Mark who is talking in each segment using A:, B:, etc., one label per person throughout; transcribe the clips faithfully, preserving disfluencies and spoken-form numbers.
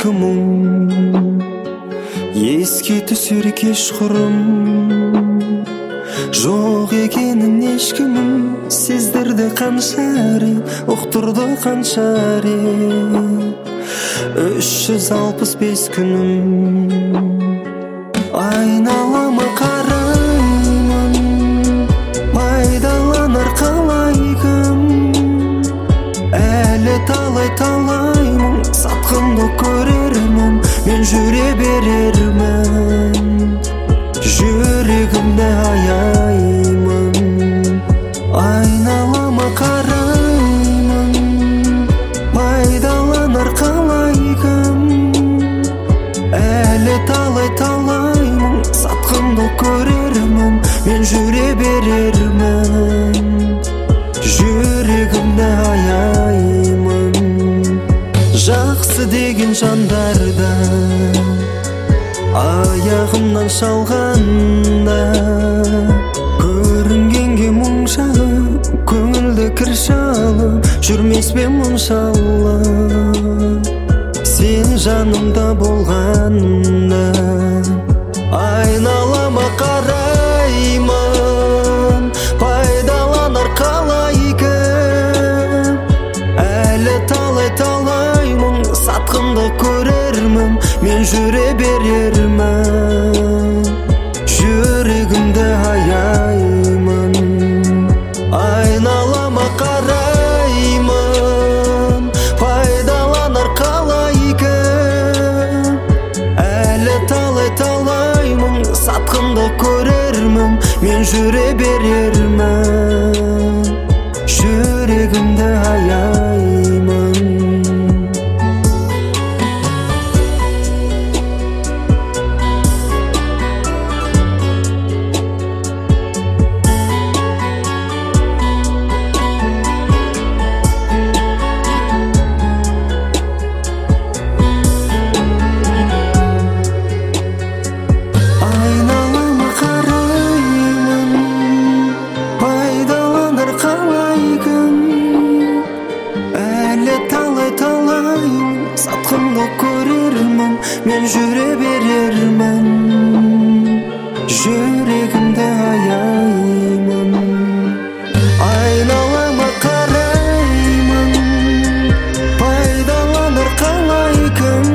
A: екі мұң еске түсер кешқұрым, жоқ екенін ешкімім сездірді қанша рет, ұқтырды қанша рет. Үш жүз алпыс бес күнім айналама қараймын, пайдаланар қалай кім, әлі талай-талай мұң сатқынды көрермін, мен жүре берермін, жүрегімді аяймын. Айналама қараймын, пайдаланар қалай кім, әлі талай-талай мұң сатқынды көрермін, мен жүре берермін, жүрегімді аяймын. Жақсы деген жандарда аяғымнан шалғанда, көрінгенге мұң шағып, көңілді кір шалып, жүрмес пе мұншалып. Сен жанымда болғанда айналама қараймын, пайдаланар қалай кім, әлі талай-талай мұң сатқынды көрермін, мен жүре берермін, жүрегімді аяймын. Айналама қараймын, пайдаланар қалай кім, әлі талай-талай мұң сатқынды көрермін, мен жүре берермін, жүрегімді аяймын. Сатқынды көрермін, мен жүре берермін, жүрегімді аяймын. Айналама қараймын, пайдаланар қалай кім,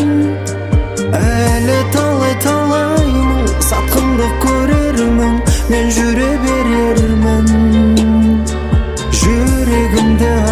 A: әлі талай-талай сатқынды көрермін, мен жүре берермін, жүрегімді